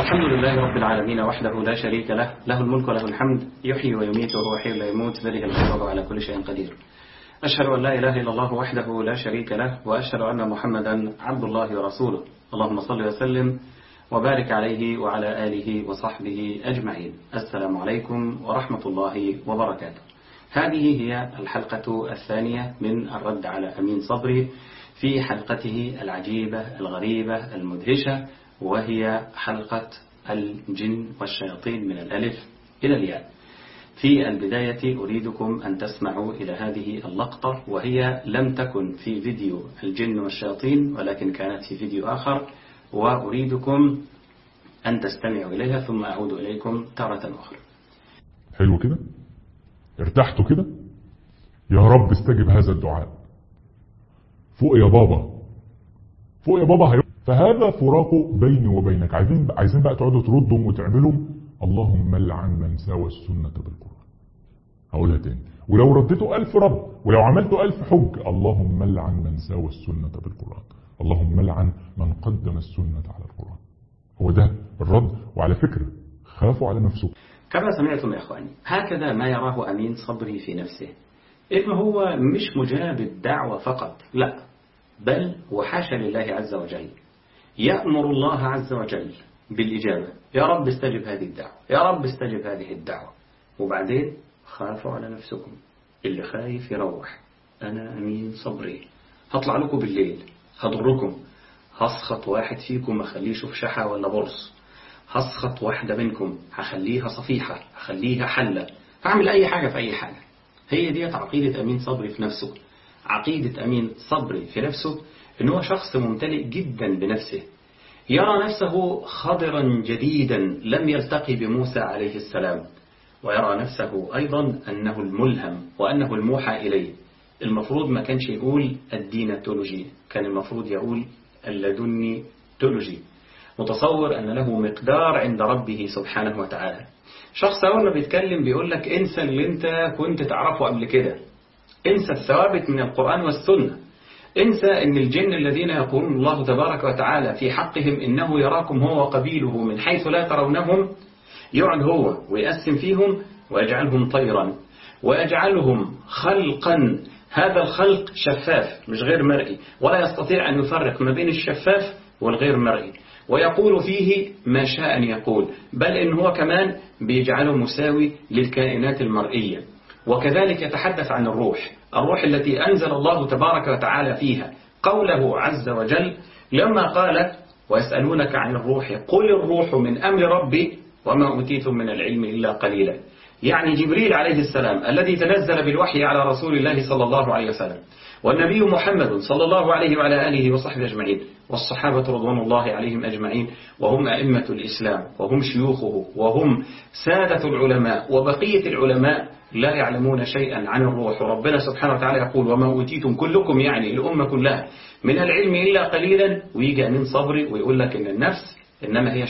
الحمد لله رب العالمين وحده لا شريك له، له الملك وله الحمد، يحيي ويميت وهو حي لا يموت، بيده الخير وهو على كل شيء قدير. أشهد أن لا إله إلا الله وحده لا شريك له، وأشهد أن محمدا عبد الله ورسوله. اللهم صل وسلم وبارك عليه وعلى آله وصحبه أجمعين. السلام عليكم ورحمة الله وبركاته. هذه هي الحلقة الثانية من الرد على أمين صبري في حلقته العجيبة الغريبة المدهشة، وهي حلقة الجن والشياطين من الألف إلى الياء. في البداية أريدكم أن تسمعوا إلى هذه اللقطة، وهي لم تكن في فيديو الجن والشياطين ولكن كانت في فيديو آخر، وأريدكم أن تستمعوا إليها ثم أعود إليكم تارة أخرى. حلو كده؟ ارتحتوا كده؟ يا رب استجب هذا الدعاء. فوق يا بابا، فوق يا بابا. فهذا فراق بيني وبينك. عايزين بقى تقعدوا تردوا وتعملوا اللهم لعن من ساوى السنة بالقرآن. هقولها تاني، ولو رديتوا 1000 رد، ولو عملتوا 1000 حج، اللهم لعن من ساوى السنة بالقرآن، اللهم لعن من قدم السنة على القرآن. هو ده الرد. وعلى فكرة خافوا على نفسه. كما سمعتم يا إخواني، هكذا ما يراه أمين صبري في نفسه. إنه هو مش مجاب الدعوة فقط، لا، بل وحاشا لله عز وجل يأمر الله عز وجل بالإجابة. يا رب استجب هذه الدعوة، يا رب استجب هذه الدعوة. وبعدين خافوا على نفسكم. اللي خايف يروح. أنا أمين صبري، هطلع لكم بالليل، هضركم، هسخط واحد فيكم أخليه شفشحة ولا برص، هسخط واحدة منكم هخليها صفيحة، هخليها حلة، هعمل أي حاجة في أي حاجة. هي دي عقيدة أمين صبري في نفسه. عقيدة أمين صبري في نفسه إنه شخص ممتلئ جدا بنفسه، يرى نفسه خضرا جديدا لم يلتقي بموسى عليه السلام، ويرى نفسه أيضا أنه الملهم وأنه الموحى إليه. المفروض ما كانش يقول الدينتولوجي، كان المفروض يقول اللدني تولوجي. متصور أن له مقدار عند ربه سبحانه وتعالى. شخص أول ما بيتكلم بيقول لك انسى اللي انت كنت تعرفه قبل كده، انسى الثوابت من القرآن والسنة، انسى ان الجن الذين يقولون الله تبارك وتعالى في حقهم إنه يراكم هو وقبيله من حيث لا ترونهم، يقعد هو ويقسم فيهم ويجعلهم طيرا ويجعلهم خلقا. هذا الخلق شفاف مش غير مرئي، ولا يستطيع أن يفرق ما بين الشفاف والغير مرئي، ويقول فيه ما شاء أن يقول، بل إن هو كمان بيجعله مساوي للكائنات المرئية. وكذلك يتحدث عن الروح التي أنزل الله تبارك وتعالى فيها قوله عز وجل لما قال ويسألونك عن الروح قل الروح من أمر ربي وما أوتيتم من العلم إلا قليلا. يعني جبريل عليه السلام الذي تنزل بالوحي على رسول الله صلى الله عليه وسلم، والنبي محمد صلى الله عليه وعلى آله وصحبه أجمعين، والصحابة رضوان الله عليهم أجمعين، وهم أئمة الإسلام وهم شيوخه وهم سادة العلماء، وبقية العلماء لا يعلمون شيئا عن الروح. وربنا سبحانه وتعالى يقول وما أوتيتم كلكم، يعني الأمة كلها، من العلم إلا قليلا. ويجي أمين صبري ويقول لك إن النفس إنما هي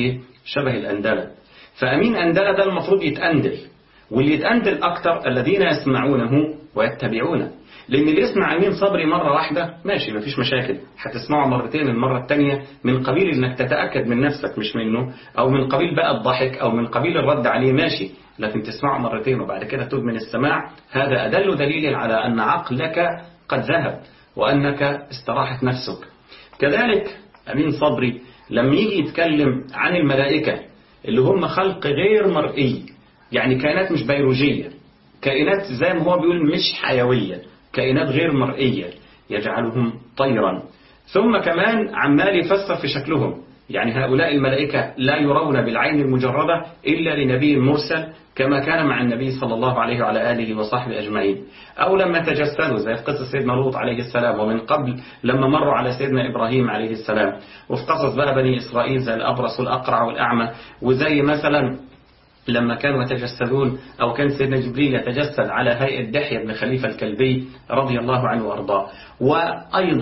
شبه الأندلة. فأمين أندلة ده المفروض يتأندل، واللي يتأندل أكتر الذين يسمعونه ويتبعونه. لأن اللي يسمع أمين صبري مرة واحدة ماشي مفيش مشاكل، هتسمعه مرتين، المرة التانية من قبيل إنك تتأكد من نفسك مش منه، أو من قبيل بقى الضحك، أو من قبيل الرد عليه ماشي، لكن تسمعه مرتين وبعد كده تدمن السماع، هذا أدل دليل على أن عقلك قد ذهب وأنك استراحت نفسك. كذلك أمين صبري لما يجي يتكلم عن الملائكة اللي هم خلق غير مرئي، يعني كائنات مش بيولوجية، كائنات زي ما هو بيقول مش حيوية، كائنات غير مرئية، يجعلهم طيرا. ثم كمان عمال يفسر في شكلهم، يعني هؤلاء الملائكة لا يرون بالعين المجردة إلا لنبي مرسل، كما كان مع النبي صلى الله عليه وعلى آله وصحبه أجمعين. أو لما تجسدوا زي في قصة سيدنا لوط عليه السلام، ومن قبل لما مروا على سيدنا إبراهيم عليه السلام، وفي قصص بقى بني إسرائيل زي الأبرص والأقرع والأعمى، وزي مثلا لما كانوا يتجسدون، أو كان سيدنا جبريل يتجسد على هيئة دحية بن خليفة الكلبي رضي الله عنه وأرضاه. وأيضا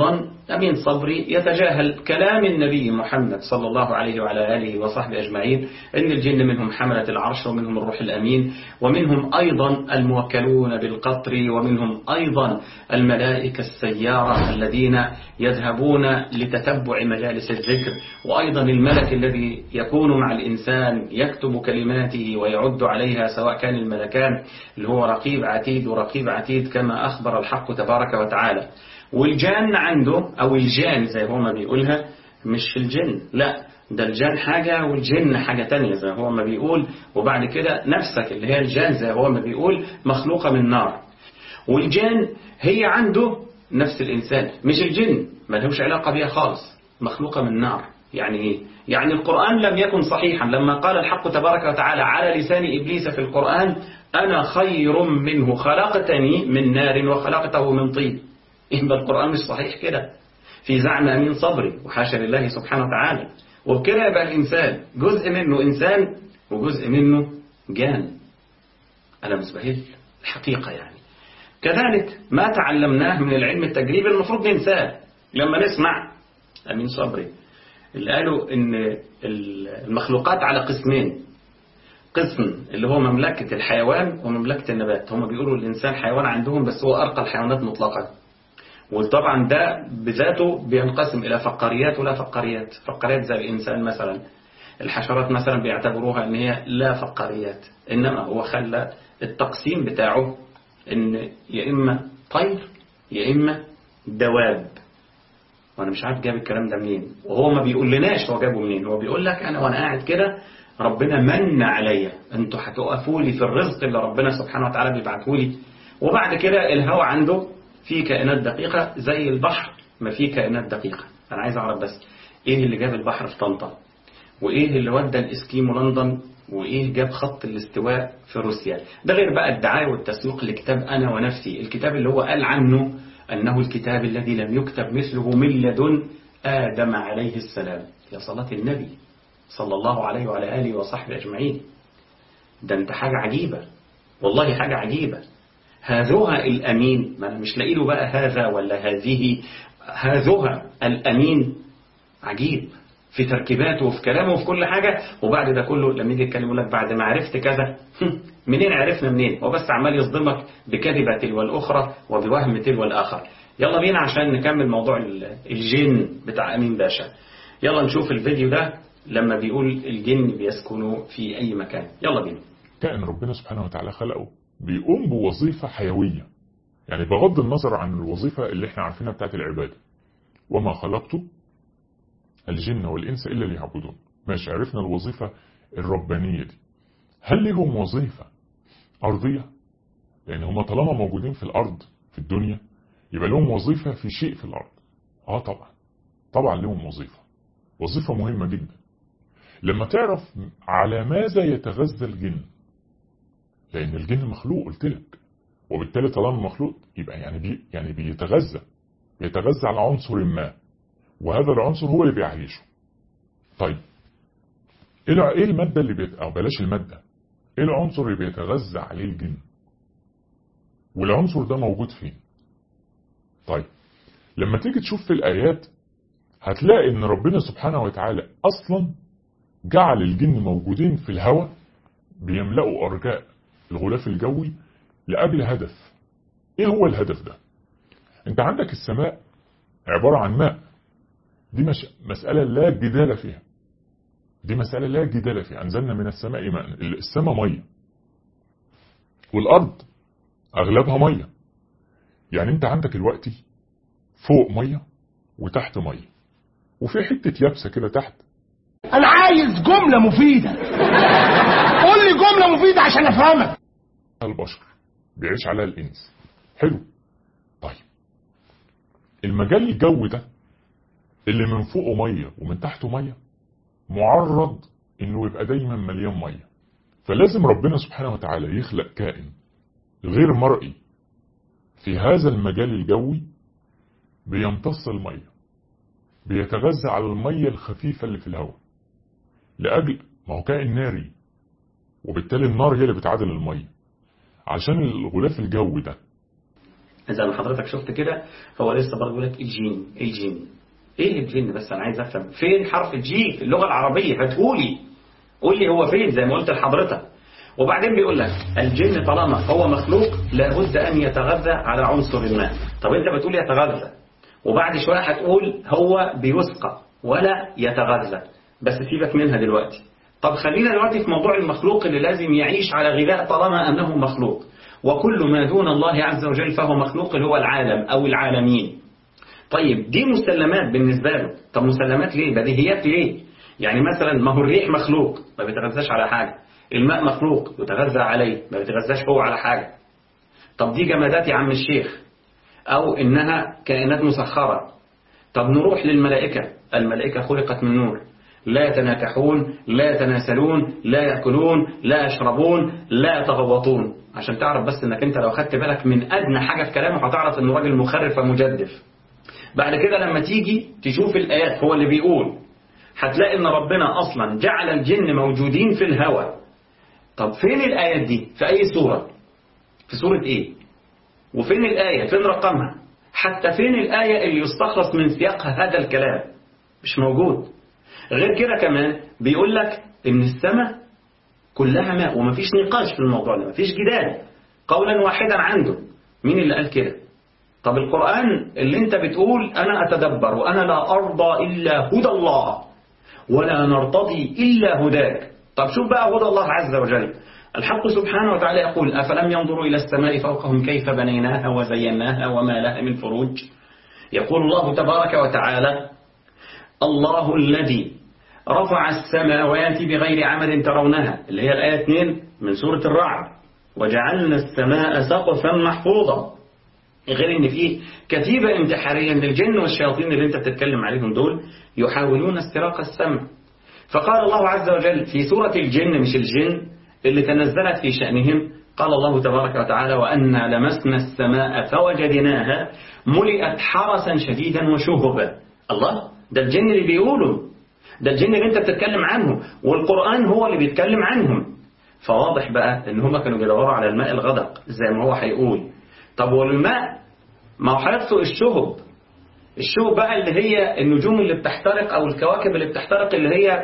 أمين صبري يتجاهل كلام النبي محمد صلى الله عليه وعلى آله وصحبه أجمعين إن الجن منهم حملة العرش ومنهم الروح الأمين ومنهم أيضا الموكلون بالقطر ومنهم أيضا الملائكة السيارة الذين يذهبون لتتبع مجالس الذكر، وأيضا الملك الذي يكون مع الإنسان يكتب كلماته ويعد عليها، سواء كان الملكان اللي هو رقيب عتيد ورقيب عتيد كما أخبر الحق تبارك وتعالى. والجان عنده أو الجان زي هو ما بيقولها، مش الجن، لا ده الجان حاجة والجن حاجة تانية زي هو ما بيقول. وبعد كده نفسك اللي هي الجان زي هو ما بيقول مخلوقة من نار، والجان هي عنده نفس الإنسان، مش الجن، ما لهوش علاقة بها خالص، مخلوقة من نار. يعني إيه؟ يعني القرآن لم يكن صحيحا لما قال الحق تبارك وتعالى على لسان إبليس في القرآن أنا خير منه خلقتني من نار وخلقته من طين. يبقى القرآن مش صحيح كده في زعم أمين صبري، وحاشا لله سبحانه وتعالى. وبكده يبقى الإنسان جزء منه إنسان وجزء منه جان. أنا مستحيل الحقيقة يعني. كذلك ما تعلمناه من العلم التجريبي المفروض ننساه لما نسمع أمين صبري اللي قالوا إن المخلوقات على قسمين، قسم اللي هو مملكة الحيوان ومملكة النبات. هم بيقولوا الإنسان حيوان عندهم بس هو أرقى الحيوانات مطلقا، وطبعا ده بذاته بينقسم إلى فقاريات ولا فقاريات. فقاريات زي الإنسان مثلا، الحشرات مثلا بيعتبروها أن هي لا فقاريات، إنما هو خلى التقسيم بتاعه إن يا إما طير يا إما دواب. وأنا مش عارف جاب الكلام ده منين، وهو ما بيقول لناش هو جابه منين. هو بيقول لك أنا وأنا قاعد كده ربنا من عليا، أنتوا هتقفوا لي في الرزق اللي ربنا سبحانه وتعالى بيبعته لي. وبعد كده الهوى عنده في كائنات دقيقة زي البحر ما في كائنات دقيقة. أنا عايز أعرف بس إيه اللي جاب البحر في طنطا، وإيه اللي ودى الإسكيمو لندن، وإيه جاب خط الاستواء في روسيا. ده غير بقى الدعاية والتسويق لكتاب أنا ونفسي، الكتاب اللي هو قال عنه أنه الكتاب الذي لم يكتب مثله من لدن آدم عليه السلام. يا صلاة النبي صلى الله عليه وعلى آله وصحبه أجمعين. ده أنت حاجة عجيبة والله، حاجة عجيبة. هذوها الأمين، ما مش لاقي له بقى هذا ولا هذه، هذوها الأمين عجيب في تركيباته وفي كلامه وفي كل حاجة. وبعد ده كله لما يجي يتكلم لك بعد ما عرفت كذا منين عرفنا منين؟ هو بس عمال يصدمك بكذبة تلو الأخرى وبوهم تلو الآخر. يلا بينا عشان نكمل موضوع الجن بتاع أمين باشا. يلا نشوف الفيديو ده لما بيقول الجن بيسكنوا في أي مكان. يلا بينا. كائن ربنا سبحانه وتعالى خلقه بيقوم بوظيفة حيوية، يعني بغض النظر عن الوظيفة اللي احنا عارفينها بتاعت العبادة. وما خلقت الجن والإنس إلا ليعبدون. ماشي، عرفنا الوظيفة الربانية دي. هل لهم وظيفة أرضية؟ لأن هم طالما موجودين في الأرض في الدنيا يبقى لهم وظيفة في شيء في الأرض. طبعا لهم وظيفة مهمة جدا. لما تعرف على ماذا يتغذى الجن، لأن الجن مخلوق قلت لك، وبالتالي طالما مخلوق يبقى يعني بيتغذى على عنصر ما، وهذا العنصر هو اللي بيعيشه. طيب ايه المادة اللي أو بلاش المادة، ايه العنصر اللي بيتغذى عليه الجن، والعنصر ده موجود فين؟ طيب لما تيجي تشوف في الآيات هتلاقي ان ربنا سبحانه وتعالى اصلا جعل الجن موجودين في الهواء بيملأوا أرجاء الغلاف الجوي لأجل هدف. ايه هو الهدف ده؟ انت عندك السماء عبارة عن ماء، دي مسألة لا جدال فيها، أنزلنا من السماء ماء، السماء مية، والأرض أغلبها مية. يعني انت عندك الوقت فوق مية وتحت مية، وفي حتة يابسة كده تحت. أنا عايز جملة مفيدة، قول لي جملة مفيدة عشان أفهمك. البشر بيعيش عليها الإنس. حلو. طيب المجال الجو ده اللي من فوقه مية ومن تحته مية معرض انه يبقى دايما مليان مية. فلازم ربنا سبحانه وتعالى يخلق كائن غير مرئي في هذا المجال الجوي بيمتص المية، بيتغذى على المية الخفيفة اللي في الهواء، لأجل ما هو كائن ناري، وبالتالي النار هي اللي بتعادل المية. عشان الغلاف الجوي ده زي ما حضرتك شفت كده، هو لسه برضه بيقول لك الجين. ايه الجن؟ بس انا عايز افهم فين حرف الجي في اللغة العربية، هاتهولي قول لي هو فين زي ما قلت لحضرتك. وبعدين بيقول لك الجن طالما هو مخلوق لابد ان يتغذى على عنصر ما. طب انت بتقول يتغذى، وبعد شوية هتقول هو بيسقى ولا يتغذى، بس سيبك منها دلوقتي. طب خلينا دلوقتي في موضوع المخلوق اللي لازم يعيش على غذاء طالما أنه مخلوق، وكل ما دون الله عز وجل فهو مخلوق، اللي هو العالم أو العالمين. طيب دي مسلمات بالنسبة له. طب مسلمات ليه؟ بديهيات ليه؟ يعني مثلا ما هو الريح مخلوق ما بيتغذاش على حاجة، الماء مخلوق يتغذى عليه ما بيتغذاش هو على حاجة. طب دي جمادات يا عم الشيخ، أو إنها كائنات مسخرة. طب نروح للملائكة، الملائكة خلقت من نور، لا يتناكحون، لا يتناسلون، لا يأكلون، لا يشربون، لا يتغوطون. عشان تعرف بس انك انت لو خدت بالك من ادنى حاجة في كلامه هتعرف انه راجل مخرف ومجدف. بعد كده لما تيجي تشوف الآيات هو اللي بيقول، هتلاقي ان ربنا اصلا جعل الجن موجودين في الهوى. طب فين الآيات دي؟ في اي سورة؟ في سورة ايه؟ وفين الآية؟ فين رقمها؟ حتى فين الآية اللي يستخلص من سياقها هذا الكلام؟ مش موجود. غير كده كمان بيقول لك ان السماء كلها ماء، ومفيش نقاش في الموضوع ده، مفيش جدال، قولا واحدا عنده. مين اللي قال كده؟ طب القرآن اللي انت بتقول انا اتدبر وانا لا ارضى الا هدى الله ولا نرتضي الا هداك. طب شوف بقى هدى الله عز وجل. الحق سبحانه وتعالى يقول أفلم ينظروا إلى السماء فوقهم كيف بنيناها وزيناها وما لها من فروج. يقول الله تبارك وتعالى الله الذي رفع السماوات بغير عمد ترونها، اللي هي الآية 2 من سورة الرعد، وجعلنا السماء سقفا محفوظا. غير ان فيه كتيبة انتحارية من الجن والشياطين اللي انت بتتكلم عليهم دول يحاولون استراق السمع. فقال الله عز وجل في سورة الجن، مش الجن اللي تنزلت في شأنهم، قال الله تبارك وتعالى وأنا لمسنا السماء فوجدناها ملئت حرسا شديدا وشهبا. الله، ده الجن اللي بيقولوا، ده الجن اللي انت بتتكلم عنه، والقرآن هو اللي بيتكلم عنهم. فواضح بقى ان هم كانوا بيدوروا على الماء الغدق زي ما هو هيقول. طب والماء ما هو هيطفئ الشهب. الشهب بقى اللي هي النجوم اللي بتحترق او الكواكب اللي بتحترق، اللي هي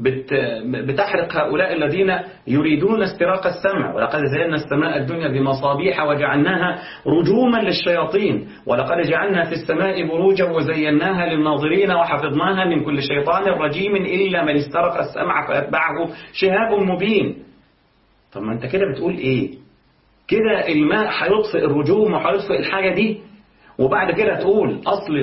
بتحرق هؤلاء الذين يريدون استراق السمع. ولقد زينا السماء الدنيا بمصابيح وجعلناها رجوما للشياطين ولقد جعلنا في السماء بروجا وزيناها للناظرين وحفظناها من كل شيطان رجيم إلا من استرق السمع فأتبعه شهاب مبين. طب ما انت كده بتقول ايه؟ كده الماء هيطفئ الرجوم وهيطفئ الحاجة دي، وبعد كده تقول أصل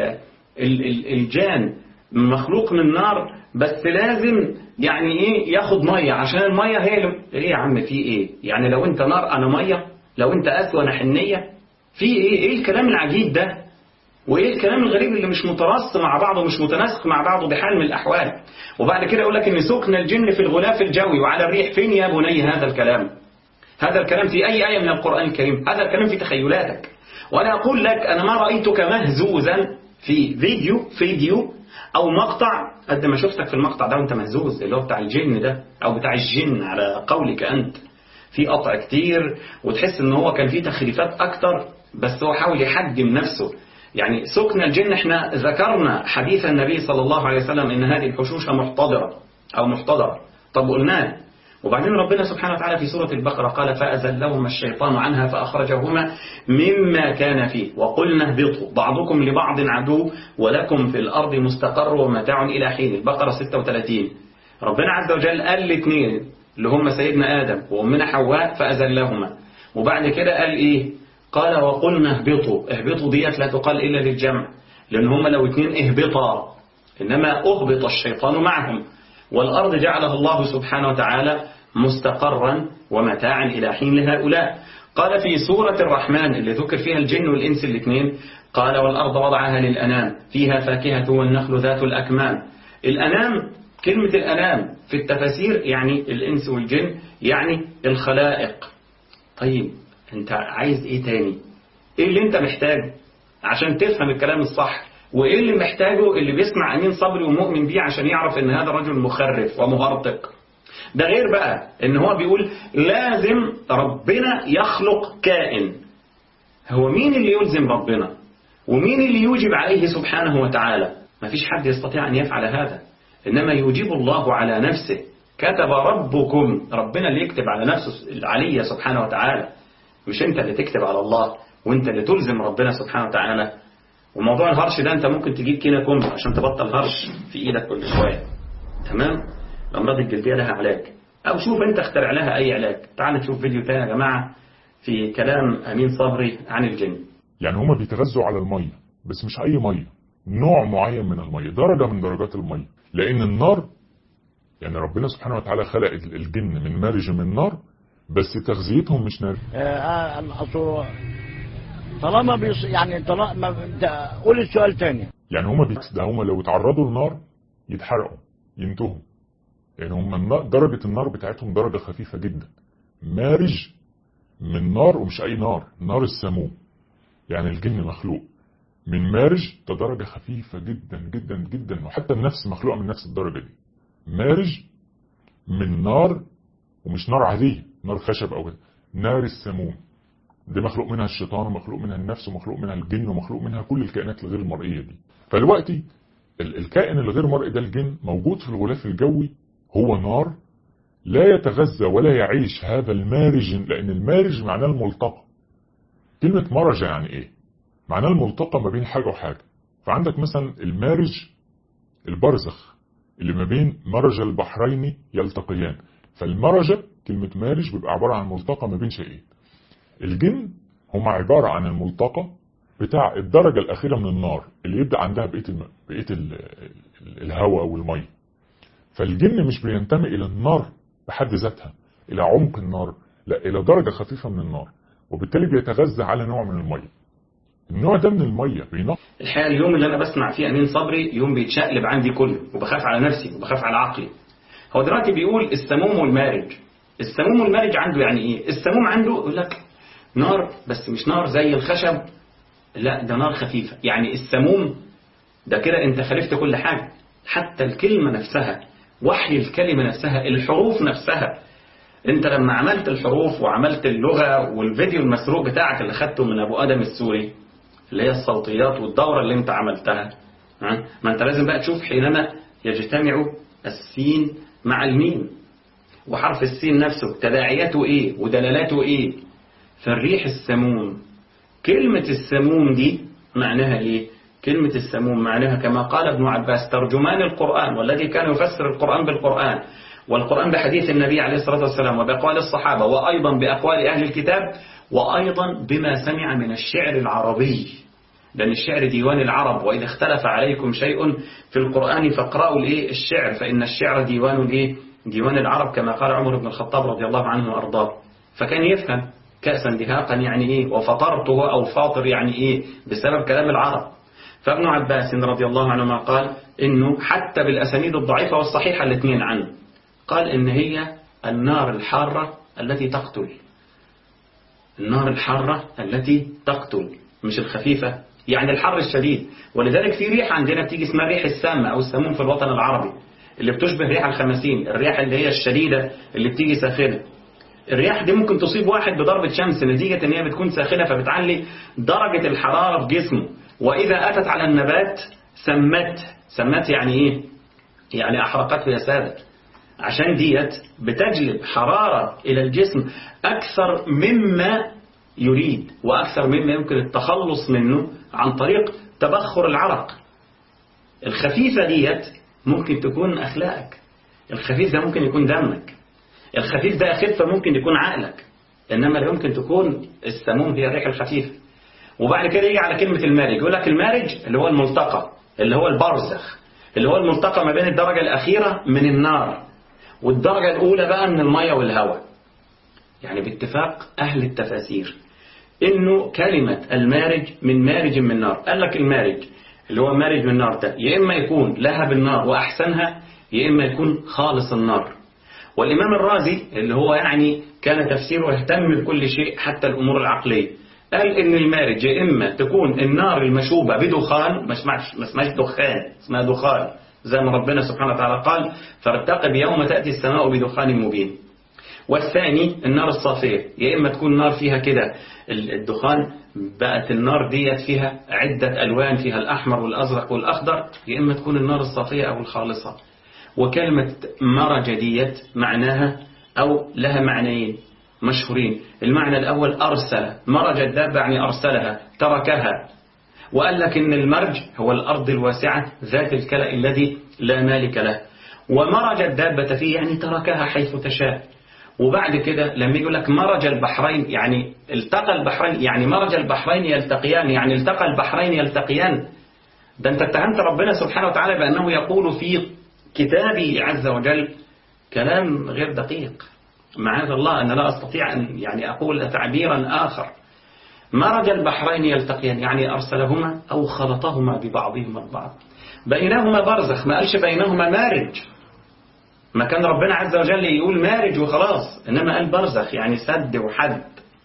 الجان مخلوق من نار، بس لازم يعني ايه ياخد مية عشان المية هي ايه يا عم في ايه؟ يعني لو انت نار انا مية، لو انت اسوى انا حنية، في ايه الكلام العجيب ده؟ وايه الكلام الغريب اللي مش مترص مع بعضه ومش متناسق مع بعضه بحال من الاحوال؟ وبعد كده يقول لك ان سكن الجن في الغلاف الجوي وعلى الريح. فين يا بني هذا الكلام؟ هذا الكلام في اي آية من القرآن الكريم؟ هذا الكلام في تخيلاتك. وانا اقول لك انا ما رأيتك مهزوزا في فيديو او مقطع قد ما شفتك في المقطع ده وانت مهزوز، اللي هو بتاع الجن ده او بتاع الجن على قولك انت. في قطع كتير وتحس ان هو كان فيه تخريفات اكتر، بس هو حاول يحجم نفسه. يعني سكن الجن احنا ذكرنا حديث النبي صلى الله عليه وسلم ان هذه الحشوش محتضرة. طب قلناه. وبعدين ربنا سبحانه وتعالى في سورة البقرة قال فأزلهما الشيطان عنها فأخرجهما مما كان فيه وقلنا اهبطوا بعضكم لبعض عدو ولكم في الأرض مستقر ومتاع إلى حين. البقرة 36. ربنا عز وجل قال الاثنين اللي هم سيدنا آدم وأمنا حواء فأزلهما، وبعد كده قال إيه؟ قال وقلنا اهبطوا ديت لا تقال إلا للجمع، لأن هم لو اثنين اهبطا، إنما أهبط الشيطان معهم. والأرض جعلها الله سبحانه وتعالى مستقرا ومتاعا إلى حين لهؤلاء. قال في سورة الرحمن اللي ذكر فيها الجن والإنس الاثنين قال والأرض وضعها للأنام فيها فاكهة والنخل ذات الأكمام. الأنام، كلمة الأنام في التفاسير يعني الإنس والجن، يعني الخلائق. طيب أنت عايز إيه تاني؟ إيه اللي أنت محتاجه عشان تفهم الكلام الصح؟ وإيه اللي محتاجه اللي بيسمع أمين صبري ومؤمن بيه عشان يعرف إن هذا رجل مخرف ومهرطق؟ ده غير بقى إن هو بيقول لازم ربنا يخلق كائن. هو مين اللي يلزم ربنا ومين اللي يوجب عليه سبحانه وتعالى؟ ما فيش حد يستطيع أن يفعل هذا، إنما يوجب الله على نفسه. كتب ربكم، ربنا اللي يكتب على نفسه العلي سبحانه وتعالى، مش أنت اللي تكتب على الله وأنت اللي تلزم ربنا سبحانه وتعالى. وموضوع الهرش ده أنت ممكن تجيب كينا كومب عشان تبطل هرش في إيدك كل شوية، تمام؟ الأمراض الجلدية لها علاج، أو شوف أنت اخترع لها أي علاج. تعال نشوف فيديو تاني يا جماعة في كلام أمين صبري عن الجن. يعني هما بيتغذوا على المية، بس مش أي مية، نوع معين من المية، درجة من درجات المية. لأن النار، يعني ربنا سبحانه وتعالى خلق الجن من مارج من نار، بس تغذيتهم مش نار. طالما يعني طالما قول السؤال تاني. يعني هما لو اتعرضوا للنار يتحرقوا ينتهوا. يعني هما درجة النار بتاعتهم درجة خفيفة جدا، مارج من نار، ومش أي نار، نار السموم. يعني الجن مخلوق من مارج درجة خفيفة جدا جدا جدا، وحتى النفس مخلوقة من نفس الدرجة دي، مارج من نار، ومش نار عادية، نار خشب أو نار السموم. دي مخلوق منها الشيطان، ومخلوق منها النفس، ومخلوق منها الجن، ومخلوق منها كل الكائنات الغير المرئية دي. فالوقتي الكائن الغير مرئي ده الجن موجود في الغلاف الجوي، هو نار، لا يتغذى ولا يعيش هذا المارج، لأن المارج معناه الملتقى. كلمة مرج يعني إيه؟ معناه الملتقى ما بين حاجة وحاجة. فعندك مثلا المارج البرزخ اللي ما بين مرج البحرين يلتقيان، فالمرجة كلمة مارج بيبقى عبارة عن ملتقى ما بين شيئين. الجن هم عبارة عن الملتقى بتاع الدرجة الأخيرة من النار اللي يبدأ عندها بقية الهواء والمية. فالجن مش بينتمي إلى النار بحد ذاتها، إلى عمق النار، لا، إلى درجة خفيفة من النار، وبالتالي بيتغذى على نوع من المية. النوع ده من المية الحقيقة اليوم اللي أنا بسمع فيه أمين صبري يوم بيتشقلب عندي كله، وبخاف على نفسي وبخاف على عقلي. هو دلوقتي بيقول السموم والمارج. السموم والمارج عنده يعني إيه؟ السموم عنده يقول لك نار، بس مش نار زي الخشب، لا ده نار خفيفة. يعني السموم ده كده أنت خالفت كل حاجة، حتى الكلمة نفسها، وحي الكلمة نفسها، الحروف نفسها. انت لما عملت الحروف وعملت اللغة والفيديو المسروق بتاعك اللي خدته من ابو ادم السوري اللي هي الصوتيات والدورة اللي انت عملتها، ما انت لازم بقى تشوف حينما يجتمع السين مع الميم، وحرف السين نفسه تداعياته ايه ودلالاته ايه. فالريح السموم، كلمة السموم دي معناها ايه؟ كلمة السموم معناها كما قال ابن عباس ترجمان القرآن والذي كان يفسر القرآن بالقرآن، والقرآن بحديث النبي عليه الصلاة والسلام، وبأقوال الصحابة، وأيضا بأقوال أهل الكتاب، وأيضا بما سمع من الشعر العربي، لأن الشعر ديوان العرب، وإذا اختلف عليكم شيء في القرآن فاقرأوا الشعر فإن الشعر ديوان العرب، كما قال عمر بن الخطاب رضي الله عنه وأرضاه. فكان يفهم كأسا دهاقا يعني إيه، وفطرته أو فاطر يعني إيه، بسبب كلام العرب. فابن عباس رضي الله عنهما قال إنه حتى بالأسانيد الضعيفة والصحيحة الاثنين عنه، قال إن هي النار الحارة التي تقتل، النار الحارة التي تقتل، مش الخفيفة، يعني الحر الشديد. ولذلك في ريح عندنا بتيجي اسمها ريح السامة أو السموم في الوطن العربي، اللي بتشبه ريح الخمسين، الريح اللي هي الشديدة اللي بتيجي ساخنة. الرياح دي ممكن تصيب واحد بضربة شمس نتيجة ان هي بتكون ساخنة، فبتعلي درجة الحرارة في جسمه. وإذا أتت على النبات سمت يعني إيه؟ يعني أحرقته يا سادة، عشان ديت بتجلب حرارة إلى الجسم أكثر مما يريد، وأكثر مما يمكن التخلص منه عن طريق تبخر العرق. الخفيفة ديت ممكن تكون أخلاقك، الخفيف ده ممكن يكون دمك، الخفيف ده أخف ممكن يكون عقلك، إنما لا يمكن تكون السموم هي الريح الخفيفة. وبعد كده يجي على كلمة المارج، يقول لك المارج اللي هو الملتقى، اللي هو البرزخ، اللي هو الملتقى ما بين الدرجة الأخيرة من النار والدرجة الأولى بقى من المية والهواء. يعني باتفاق أهل التفاسير إنه كلمة المارج من مارج من نار. قال لك المارج اللي هو مارج من نار ده يا إما يكون لهب النار وأحسنها، يا إما يكون خالص النار. والإمام الرازي اللي هو يعني كان تفسيره يهتم بكل شيء حتى الأمور العقلية، قال إن المارج يا إما تكون النار المشوبة بدخان، ما اسمهاش دخان، اسمها دخان، زي ما ربنا سبحانه وتعالى قال فارتقب يوم تأتي السماء بدخان مبين. والثاني النار الصافية، يا إما تكون نار فيها كده الدخان بقت النار ديت فيها عدة ألوان، فيها الأحمر والأزرق والأخضر، يا إما تكون النار الصافية أو الخالصة. وكلمة مرج ديت معناها أو لها معنيين مشهورين. المعنى الأول أرسل، مرج الدابة يعني أرسلها تركها، وقال لك إن المرج هو الأرض الواسعة ذات الكلأ الذي لا مالك له، ومرج الدابة فيه يعني تركها حيث تشاء. وبعد كده لما يقول لك مرج البحرين يعني التقى البحرين، يعني مرج البحرين يلتقيان، يعني التقى البحرين يلتقيان. ده أنت اتهمت ربنا سبحانه وتعالى بأنه يقول في كتابه عز وجل كلام غير دقيق. معاذ الله أن لا أستطيع أن يعني أقول تعبيرا آخر. مرج البحرين يلتقيان يعني أرسلهما أو خلطهما ببعضهما البعض، بينهما برزخ، ما قالش بينهما مارج. ما كان ربنا عز وجل يقول مارج وخلاص، إنما قال برزخ يعني سد وحد.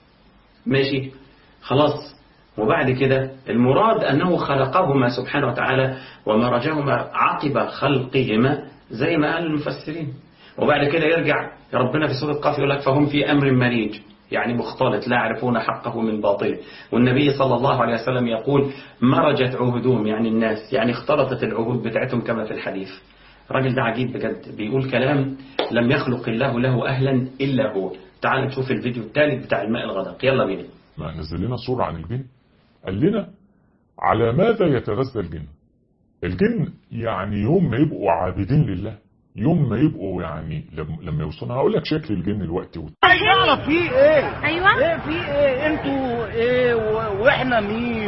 ماشي خلاص. وبعد كده المراد أنه خلقهما سبحانه وتعالى ومرجهما عقب خلقهما زي ما قال المفسرين. وبعد كده يرجع ربنا في سورة قاف يقول لك فهم في أمر مريج، يعني مختلط لا يعرفون حقه من باطله. والنبي صلى الله عليه وسلم يقول مرجت عهودهم، يعني الناس يعني اختلطت العهود بتاعتهم كما في الحديث. الراجل ده عجيب بجد، بيقول كلام لم يخلق الله له أهلا إلا هو. تعال نشوف الفيديو الثالث بتاع الماء الغدق، يلا بينا. ما نزل لنا صورة عن الجن، قال لنا على ماذا يتغذى الجن. الجن يعني يوم ما يبقوا عابدين لله، يوم ما يبقوا يعني لما يوصلوا. هقول لك شكل الجن الوقت عايز اعرف فيه ايه. ايوه ايه في ايه؟ انتوا ايه واحنا مين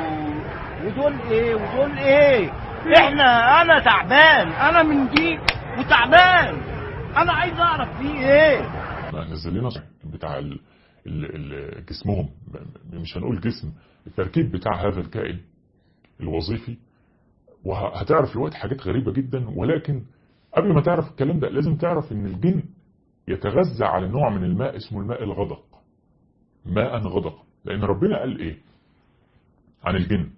ودول ايه ودول ايه؟ انا تعبان، انا من دي وتعبان، انا عايز اعرف فيه ايه. ما نزل لنا بتاع جسمهم، مش هنقول جسم، التركيب بتاع هذا الكائن الوظيفي. وهتعرف الوقت حاجات غريبة جدا، ولكن قبل ما تعرف الكلام ده لازم تعرف ان الجن يتغذى على نوع من الماء اسمه الماء الغدق، ماء غدق. لان ربنا قال ايه عن الجن؟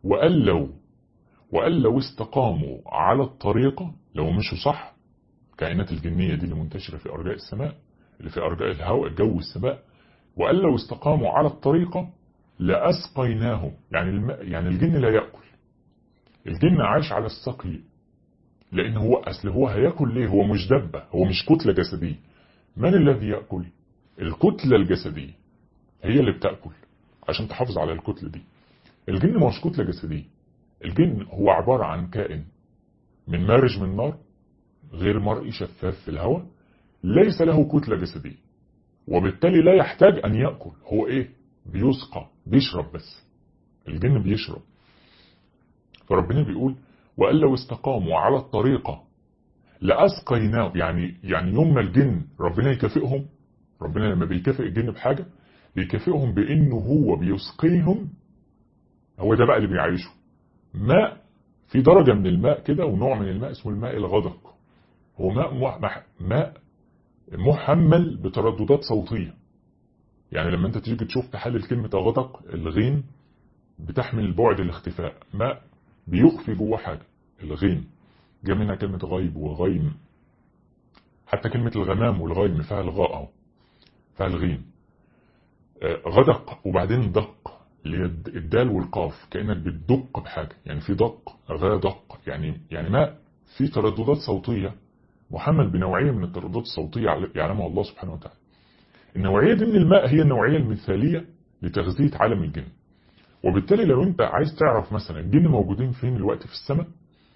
وقال لو استقاموا على الطريقة، لو مشوا صح، الكائنات الجنية دي اللي منتشرة في أرجاء السماء، اللي في أرجاء الهواء الجو السماء، وقال لو استقاموا على الطريقة لأسقيناهم. يعني الماء، يعني الجن لا يأكل، الجن عايش على السقي، لأن هو أصل هو هيأكل ليه؟ هو مش دبة، هو مش كتلة جسدية. من الذي يأكل؟ الكتلة الجسدية هي اللي بتأكل عشان تحافظ على الكتلة دي. الجن مش كتلة جسدية، الجن هو عبارة عن كائن من مارج من نار غير مرئي شفاف في الهواء، ليس له كتلة جسدية، وبالتالي لا يحتاج أن يأكل. هو إيه؟ بيسقى، بيشرب بس. الجن بيشرب. فربنا بيقول وقال لو استقاموا على الطريقة لأسقيناه. يعني يوم ما الجن ربنا يكافئهم، ربنا لما بيكافئ الجن بحاجة بيكافئهم بأنه هو بيسقيهم. هو ده بقى اللي بيعيشه ماء، في درجة من الماء كده ونوع من الماء اسمه الماء الغدق. هو ماء محمل بترددات صوتية. يعني لما انت تيجي تشوف تحلل كلمة غدق، الغين بتحمل بعد الاختفاء، ماء بيخفي جوه حاجة. الغين جاء منها كلمة غيب وغيم، حتى كلمة الغمام والغيم فيها الغاء اهو، فيها الغين. غدق وبعدين دق، اللي هي الدال والقاف، كأنك بتدق بحاجة، يعني في دق غادق، يعني ماء في ترددات صوتية محمل بنوعية من الترددات الصوتية يعلمها الله سبحانه وتعالى. النوعية دي من الماء هي النوعية المثالية لتغذية عالم الجن. وبالتالي لو انت عايز تعرف مثلا الجن موجودين فين الوقت في السماء،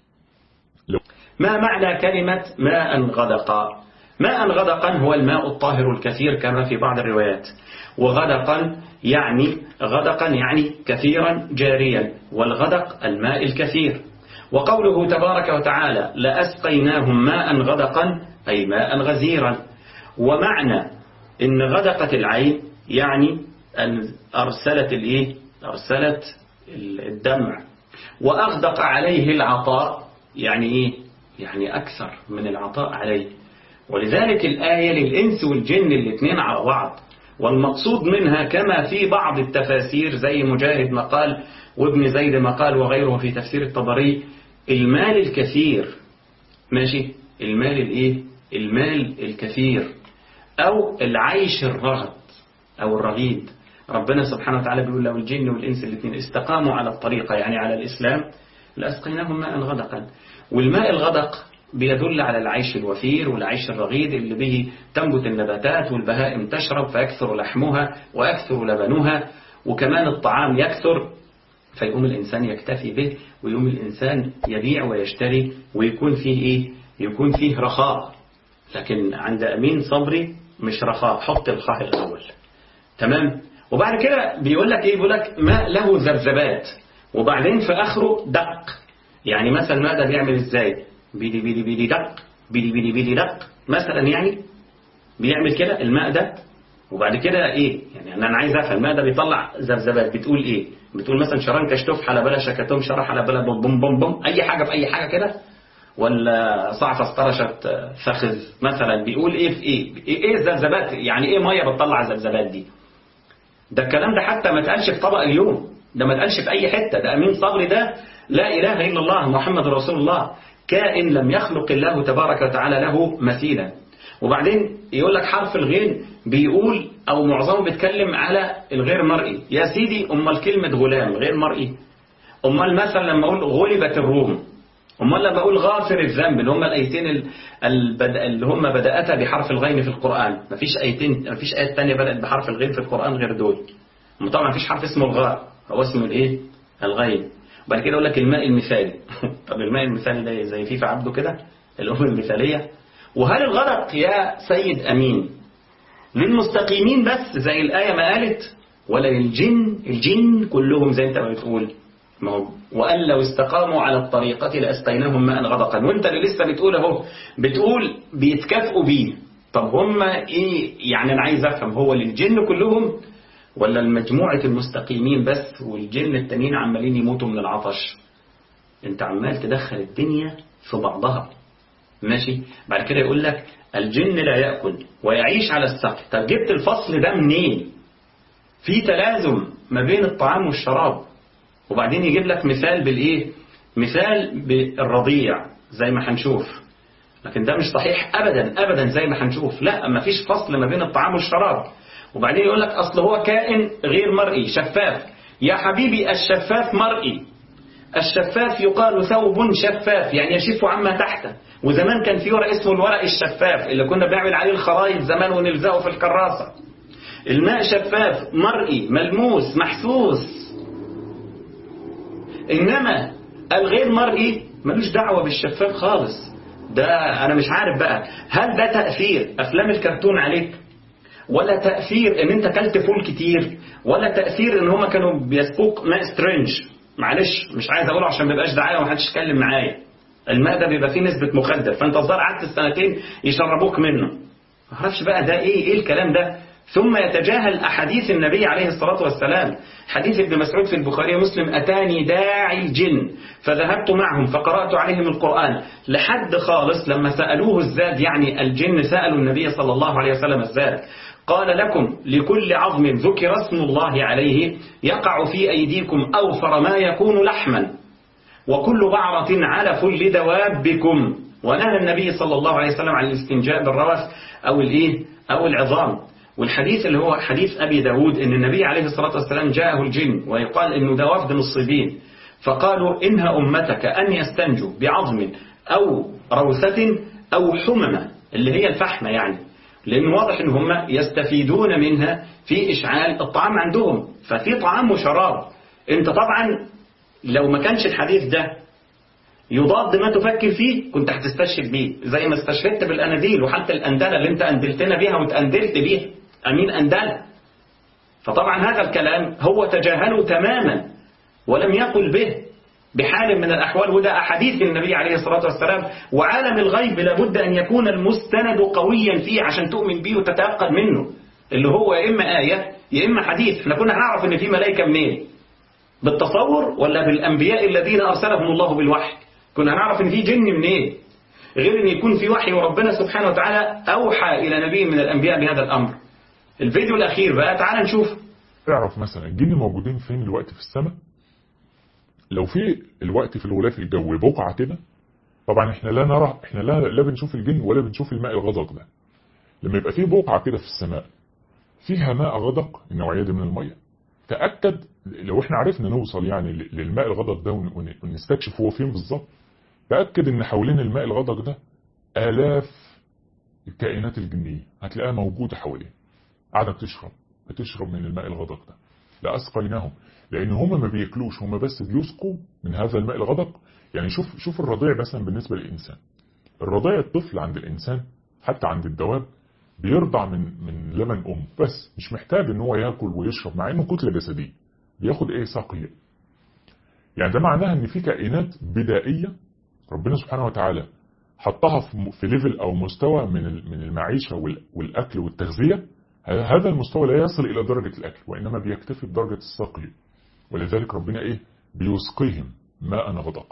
ما معنى كلمة ماء غدقا؟ ماء غدقا هو الماء الطاهر الكثير كما في بعض الروايات. وغدقا يعني كثيرا جاريا، والغدق الماء الكثير. وقوله تبارك وتعالى لأسقيناهم ماء غدقا أي ماء غزيرا. ومعنى إن غدقت العين يعني أن أرسلت الدمع. وأغدق عليه العطاء يعني إيه؟ يعني أكثر من العطاء عليه. ولذلك الآية للإنس والجن الاثنين على بعض، والمقصود منها كما في بعض التفاسير زي مجاهد مقال وابن زيد مقال وغيره في تفسير الطبري المال الكثير. ماشي؟ المال الكثير. أو العيش الرغد أو الرغيد. ربنا سبحانه وتعالى بيقول لو الجن والإنس الاثنين استقاموا على الطريقة يعني على الإسلام لأسقيناهم ماء غدقا. والماء الغدق بيدل على العيش الوفير والعيش الرغيد اللي به تنبت النباتات والبهائم تشرب فيكثر لحمها ويكثر لبنها، وكمان الطعام يكثر فيقوم الإنسان يكتفي به، ويقوم الإنسان يبيع ويشتري ويكون فيه إيه؟ يكون فيه رخاء. لكن عند أمين صبري مش رخاء، حط الخاء الأول. تمام. وبعد كده بيقول لك إيه؟ بيقول لك ماء له ذبذبات وبعدين في آخره دق. يعني مثلا الماء ده بيعمل إزاي؟ بيدي بيدي بيدي دق بيدي بيدي بيدي دق مثلا، يعني بيعمل كده الماء ده. وبعد كده ايه يعني انا عايز افهم الماء ده بيطلع ذبذبات بتقول ايه؟ بتقول مثلا شران كشتوف حلا بلا شكتهم شرح حلا بلا بوم بوم بوم بوم اي حاجه في اي حاجه كده، ولا صعفه استرشت فخذ مثلا؟ بيقول ايه في ايه الذبذبات؟ يعني ايه ميه بتطلع الذبذبات دي؟ ده الكلام ده حتى ما اتقالش في طبق اليوم، ده ما اتقالش في اي حته. ده امين صبري ده لا اله الا الله محمد رسول الله، كائن لم يخلق الله تبارك وتعالى له مثيلا. وبعدين يقول لك حرف الغين بيقول أو معظمه بيتكلم على الغير مرئي. يا سيدي أمال كلمة غلام غير مرئي؟ أمال مثلا لما أقول غلبت الروم؟ أمال لما أقول غافر الذنب اللي هم الآيتين اللي هم بدأتها بحرف الغين في القرآن؟ مفيش آية تانية بدأت بحرف الغين في القرآن غير دول. طبعا مفيش حرف اسمه الغاء، هو اسمه الإيه؟ الغين. وبعد كده يقول لك الماء المثالي. طب الماء المثالي ده زي فيفا عبده كده الأم المثالية؟ وهل الغرق يا سيد أمين للمستقيمين بس زي الآية ما قالت، ولا الجن كلهم زي انت ما بتقول؟ ما هو وأن لو استقاموا على الطريقة لأسقيناهم ماء غدقا، وانت اللي لسه بتقول اهو بتقول بيتكافئوا بيه. طب هم ايه يعني؟ انا عايز افهم هو للجن كلهم ولا المجموعة المستقيمين بس والجن التانيين عمالين يموتوا من العطش؟ انت عمال تدخل الدنيا في بعضها. ماشي. بعد كده يقول لك الجن لا يأكل ويعيش على السقي. طب جبت الفصل ده منين؟ في تلازم ما بين الطعام والشراب. وبعدين يجيب لك مثال بالايه؟ مثال بالرضيع زي ما هنشوف، لكن ده مش صحيح ابدا ابدا زي ما هنشوف. لا، ما فيش فصل ما بين الطعام والشراب. وبعدين يقول لك اصل هو كائن غير مرئي شفاف. يا حبيبي الشفاف مرئي. الشفاف يقال ثوب شفاف يعني يشف عما تحته. وزمان كان في ورق اسمه الورق الشفاف اللي كنا بنعمل عليه الخرايط زمان ونلزقه في الكراسة. الماء شفاف مرئي ملموس محسوس. إنما الغير مرئي ملوش دعوة بالشفاف خالص. ده أنا مش عارف بقى هل ده تأثير أفلام الكرتون عليك، ولا تأثير إن أنت كلت فول كتير، ولا تأثير إن هما كانوا بيسقوك ماء سترينج. معلش مش عايز أقوله عشان ميبقاش دعاية ومحدش يتكلم معايا. الماء ده بيبقى فيه نسبة مخدر، فأنت الظاهر قعدت السنتين يشربوك منه. ما اعرفش بقى ده إيه الكلام ده. ثم يتجاهل أحاديث النبي عليه الصلاة والسلام. حديث ابن مسعود في البخاري ومسلم أتاني داعي الجن فذهبت معهم فقرأت عليهم القرآن، لحد خالص لما سألوه الزاد، يعني الجن سألوا النبي صلى الله عليه وسلم الزاد، قال لكم لكل عظم ذكر اسم الله عليه يقع في أيديكم أوفر ما يكون لحما، وكل بعرة علف لدوابكم. ونهى النبي صلى الله عليه وسلم عن الاستنجاء بالروث أو العظام. والحديث اللي هو حديث أبي داود إن النبي عليه الصلاة والسلام جاءه الجن، ويقال إنه ده وفد نصيبين، فقالوا إنها أمتك أن يستنجوا بعظم أو روثة أو حممة اللي هي الفحمة، يعني لأنه واضح إن هم يستفيدون منها في إشعال الطعام عندهم، ففي طعام وشراب. أنت طبعا لو ما كانش الحديث ده يضاد ما تفكر فيه كنت هتستشهد بيه، زي ما استشهدت بالأناديل وحتى الأندلة اللي أنت أندلتنا بيها وتأندلت بيها. أمين أندلة. فطبعا هذا الكلام هو تجاهله تماما ولم يقل به بحال من الأحوال، وده أحاديث النبي عليه الصلاة والسلام. وعالم الغيب لابد أن يكون المستند قويا فيه عشان تؤمن به وتتأكد منه، اللي هو يا إما آية يا إما حديث. احنا كنا هنعرف إن في ملائكة منين؟ بالتصور ولا بالأنبياء الذين أرسلهم الله بالوحي؟ كنا هنعرف إن في جن منين غير إن يكون في وحي وربنا سبحانه وتعالى أوحى إلى نبي من الأنبياء بهذا الأمر. الفيديو الأخير بقى تعال نشوف. اعرف مثلا الجن موجودين فين الوقت في السماء؟ لو في الوقت في الغلاف الجوي بقعة كده، طبعا احنا لا بنشوف الجن ولا بنشوف الماء الغدق ده، لما يبقى فيه بقعة كده في السماء فيها ماء غدق، النوعية دي من المية، تأكد لو احنا عرفنا نوصل يعني للماء الغدق ده ونستكشف هو فين بالظبط، تأكد ان حوالين الماء الغدق ده آلاف الكائنات الجنية هتلاقيها موجودة حواليه، قاعدة بتشرب من الماء الغدق ده. لأسقيناهم، لأن هم ما بياكلوش، هم بس بيسقوا من هذا الماء الغدق. يعني شوف الرضيع مثلا بالنسبة للإنسان، الرضيع الطفل عند الإنسان حتى عند الدواب بيرضع من لبن بس مش محتاج ان هو ياكل ويشرب، مع انه كتلة جسدية بياخد ساقية. يعني ده معناها ان في كائنات بدائية ربنا سبحانه وتعالى حطها في ليفل او مستوى من المعيشة والاكل والتغذية. هذا المستوى لا يصل الى درجة الاكل، وانما بيكتفي بدرجة الساقية، ولذلك ربنا بيسقيهم ماء غدقا.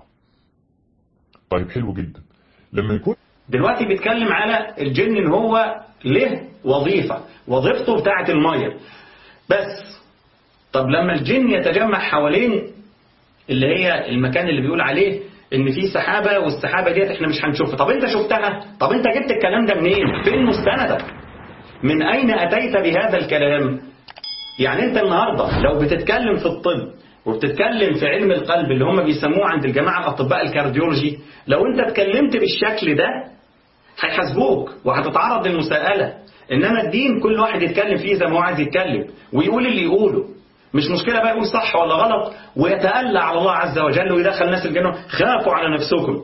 طيب حلو جدا. لما يكون دلوقتي بيتكلم على الجن ان هو له وظيفته بتاعة المية بس. طب لما الجن يتجمع حوالين اللي هي المكان اللي بيقول عليه ان في سحابة، والسحابة ديت احنا مش هنشوفها، طب انت شفتها؟ طب انت جبت الكلام ده منين؟ فين مستندك؟ من اين اتيت بهذا الكلام؟ يعني انت النهاردة لو بتتكلم في الطب وبتتكلم في علم القلب اللي هم بيسموه عند الجماعة الاطباء الكارديولوجي، لو انت اتكلمت بالشكل ده هيحاسبوك وهتتعرض للمساءلة. انما الدين كل واحد يتكلم فيه زي ما هو عايز يتكلم ويقول اللي يقوله، مش مشكلة بقى يقول صح ولا غلط ويتألى على الله عز وجل ويدخل الناس الجنة. خافوا على نفسكم.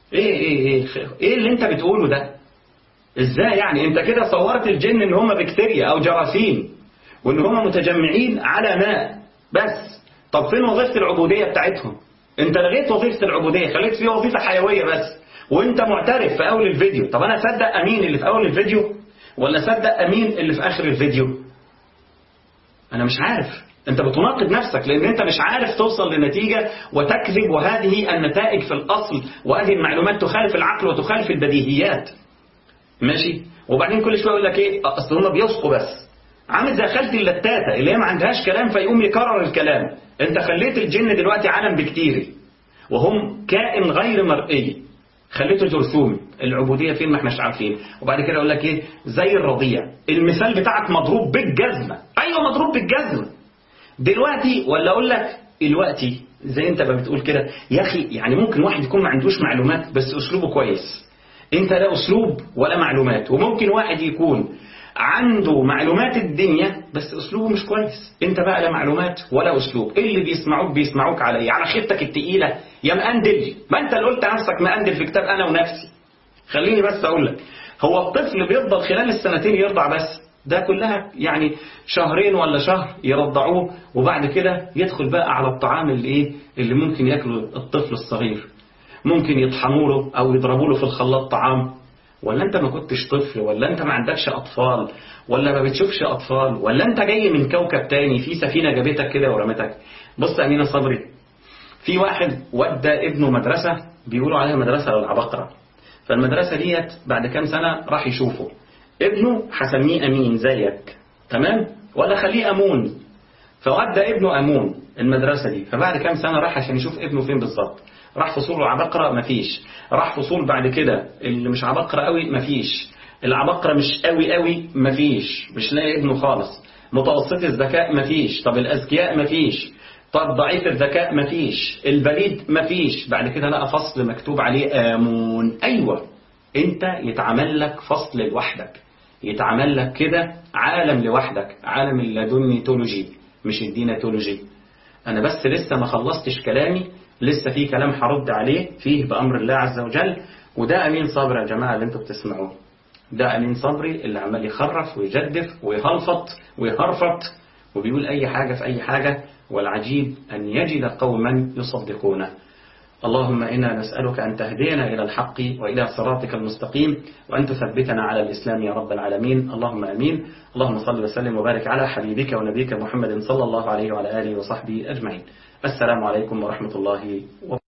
ايه اللي انت بتقوله ده؟ ازاي يعني؟ انت كده صورت الجن ان هم بكتيريا او جراثيم وان هم متجمعين على ماء بس. طب فين وظيفة العبودية بتاعتهم؟ انت لغيت وظيفة العبودية، خليت فيه وظيفة حيوية بس، وانت معترف في اول الفيديو. طب انا اصدق امين اللي في اول الفيديو ولا اصدق امين اللي في اخر الفيديو؟ انا مش عارف. انت بتناقض نفسك لان انت مش عارف توصل لنتيجة وتكذب، وهذه النتائج في الاصل وهذه المعلومات تخالف العقل وتخالف البديهيات. ماشي؟ وبعدين كل شويه يقول لك اصل هم بيسقوا بس، عامل زي خالتي اللتاتة اللي هي ما عندهاش كلام فيقوم يكرر الكلام. انت خليت الجن دلوقتي عالم بكتيري وهم كائن غير مرئي، خليته جرثومي. العبودية فين؟ ما احناش عارفين. وبعد كده يقول لك زي الرضيع. المثال بتاعك مضروب بالجزمة. ايوه مضروب بالجزمة دلوقتي. ولا اقول لك دلوقتي زي انت بتقول كده يا اخي، يعني ممكن واحد يكون ما عندوش معلومات بس اسلوبه كويس. انت لا اسلوب ولا معلومات. وممكن واحد يكون عنده معلومات الدنيا بس اسلوبه مش كويس. انت بقى لا معلومات ولا اسلوب. اللي بيسمعوك على على خيبتك التقيلة يا مقندل. ما انت اللي قلت نفسك مقندل في كتاب انا ونفسي. خليني بس اقول لك، هو الطفل بيفضل خلال السنتين يرضع بس؟ ده كلها يعني شهرين ولا شهر يرضعوه وبعد كده يدخل بقى على الطعام اللي ممكن ياكله الطفل الصغير. ممكن يطحنوا له او يضربوا له في الخلاط طعام. ولا انت ما كنتش طفل؟ ولا انت ما عندكش اطفال؟ ولا ما بتشوفش اطفال؟ ولا انت جاي من كوكب تاني في سفينة جابتك كده ورمتك؟ بص أمينة صبري، في واحد ودى ابنه مدرسة بيقولوا عليها مدرسة للعباقرة. فالمدرسة ديت بعد كام سنة راح يشوفه ابنه، هسميه أمين زيك تمام ولا خليه أمون. فودى ابنه أمون المدرسة دي. فبعد كام سنة راح عشان يشوف ابنه فين بالظبط. راح فصول عباقرة مفيش. راح فصول بعد كده اللي مش عباقرة قوي مفيش. العباقرة مش قوي مفيش. مش لاقي ابنه خالص. متوسط الذكاء مفيش. طب الأذكياء مفيش. طب ضعيف الذكاء مفيش. البليد مفيش. بعد كده لقى فصل مكتوب عليه آمون. أيوة انت يتعمل لك فصل لوحدك، يتعمل لك كده عالم لوحدك، عالم اللادونيتولوجي مش الديناتولوجي. انا بس لسه ما خلصتش كلامي، لسه في كلام هرد عليه فيه بأمر الله عز وجل. وده أمين صبري يا جماعة اللي انتوا بتسمعوه. ده أمين صبري اللي عمال يخرف ويجدف ويهلفط ويهرفط وبيقول أي حاجة في أي حاجة، والعجيب أن يجد قوما يصدقونه. اللهم إنا نسألك أن تهدينا إلى الحق وإلى صراطك المستقيم، وأن تثبتنا على الإسلام يا رب العالمين. اللهم أمين. اللهم صل وسلم وبارك على حبيبك ونبيك محمد صلى الله عليه وعلى آله وصحبه أجمعين. السلام عليكم ورحمة الله وبركاته.